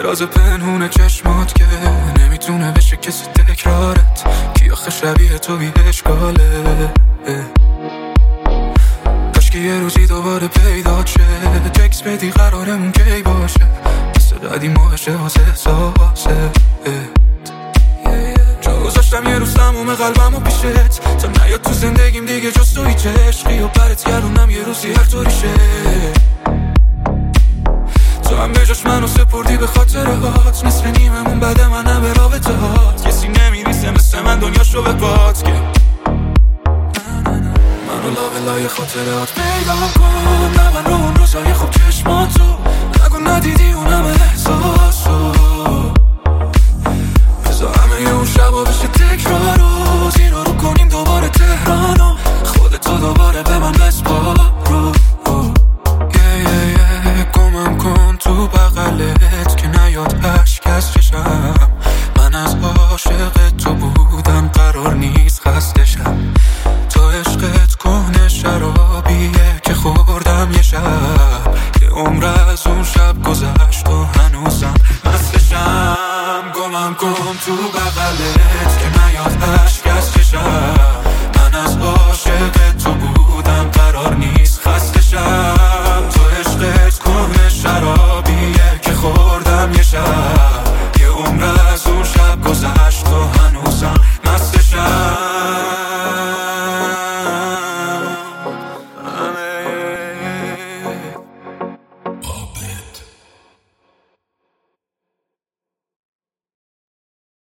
راز پنهون چشمات که نمیتونه بشه کسی تکرارت، کی آخه شبیه تو بی اشکاله. کاشکی یه روزی دوباره پیدا شه، تکس بدی قرارمون کی باشه، قصه قدیم باشه واسه احساسه. جا گذاشتم یه روز تموم قلبم و پیشت، تا نیاد تو زندگیم دیگه جز تو هیچ عشقی، و برات گردونم یه روزی هر طوری شه. تو هم به جاش منو سپردی به خاطرهات، مثل نیممون بعد منم به رابطه هات. کسی نمیریسه مثل من دنیاشو به باد که منو لابلای خاطرات پیدا کن. نبن رو اون روزای خوب چشماتو، نگو ندیدی اونم احساسو. بذار همه اون شبا بشه تکرارو، زیرا رو کنیم دوباره تهرانو، خودتو دوباره به من بسپارو. گمم کن تو بغلت که نیاد اشک از چشم، من از عاشق تو بودم قرار نیست خسته شم. تو عشقت کهنه شرابیه که خوردم یه شب، که عمر از اون شب گذشت و هنوزم مستشم. گمم کن تو بغلت که نیاد اشک از چشم،